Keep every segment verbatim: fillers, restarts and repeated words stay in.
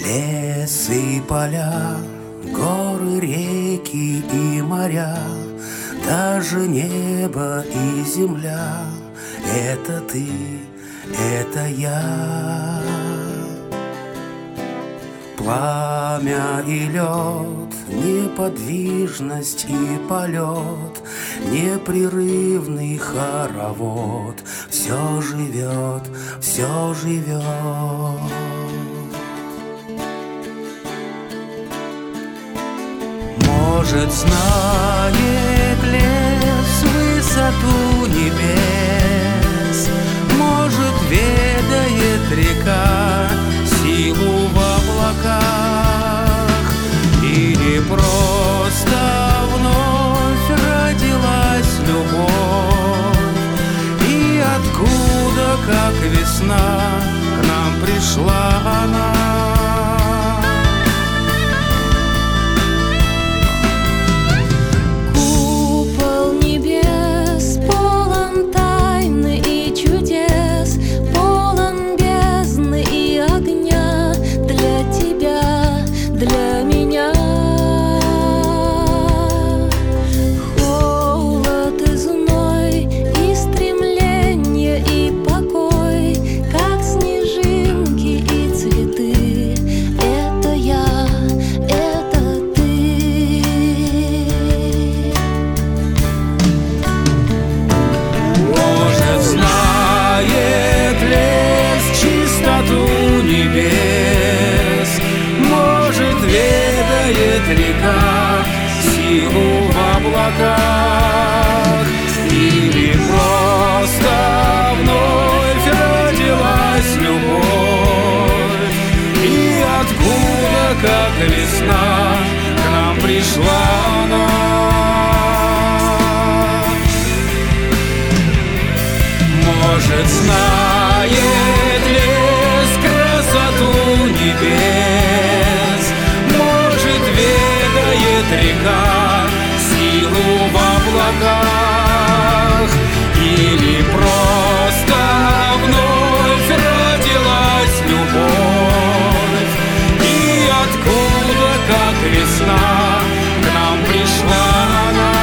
Лес и поля, горы, реки и моря, даже небо и земля — это ты, это я. Пламя и лед, неподвижность и полет, непрерывный хоровод. Все живет, все живет. Может, знает лес высоту небес, может, ведает река силу в облаках, или просто вновь родилась любовь, и откуда, как весна, к нам пришла она. Река силу в облаках, или просто вновь родилась любовь, и откуда, как весна, к нам пришла она. Может, знает лес красоту небес, река силу в облаках, или просто вновь родилась любовь, и откуда, как весна, к нам пришла она.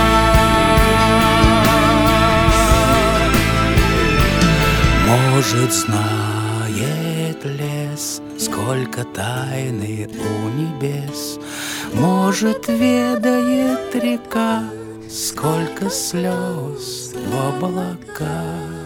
Может, знает лес, сколько тайны у небес, может, ведает река, сколько слез в облаках.